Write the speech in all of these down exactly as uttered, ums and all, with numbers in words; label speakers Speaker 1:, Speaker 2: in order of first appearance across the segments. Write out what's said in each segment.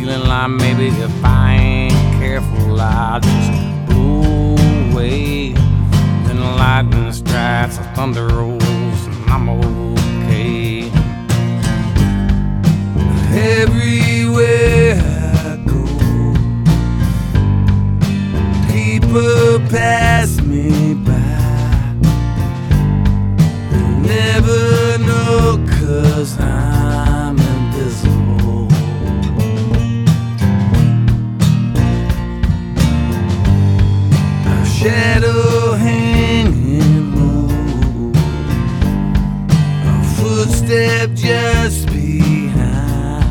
Speaker 1: feeling like maybe if I ain't careful, I'll just blow away. Then the lightning strikes, the thunder rolls, and I'm okay. Everywhere I go, people pass me by. They never know 'cause I'm invisible. A shadow hanging low, a footstep just behind.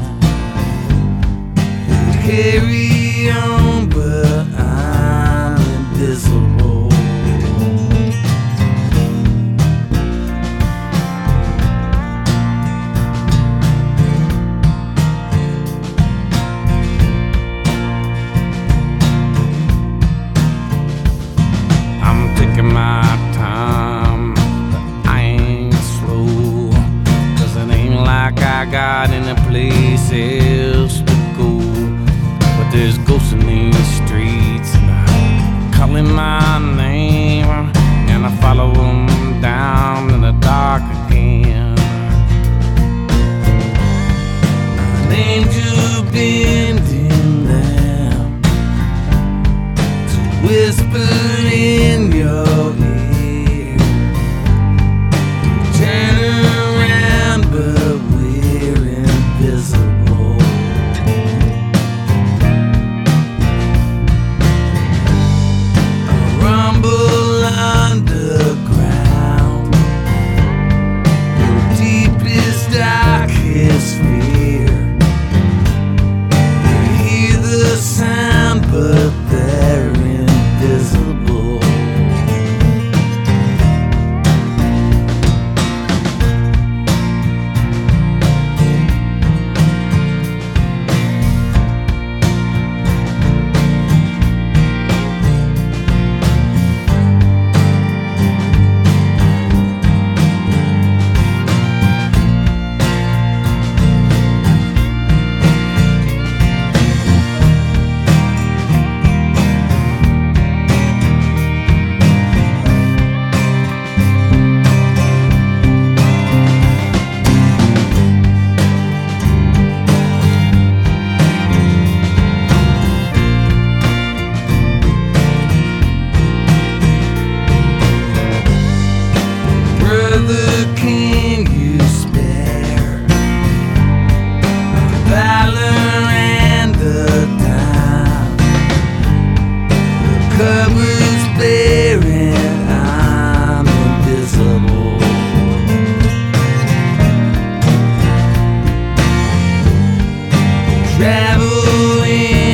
Speaker 1: Carry on, but I'm invisible. I'm taking my time, but I ain't slow, 'cause it ain't like I got any place else to go. There's ghosts in these streets, and I'm calling my name, and I follow them down in the dark again. An angel bending down to whisper in your ear. Turn around, but we're invisible. Underground, your deepest, darkest fear. You hear the sound, but they're invisible. Can you spare the valor and the time? The cupboard's bare and I'm invisible. Traveling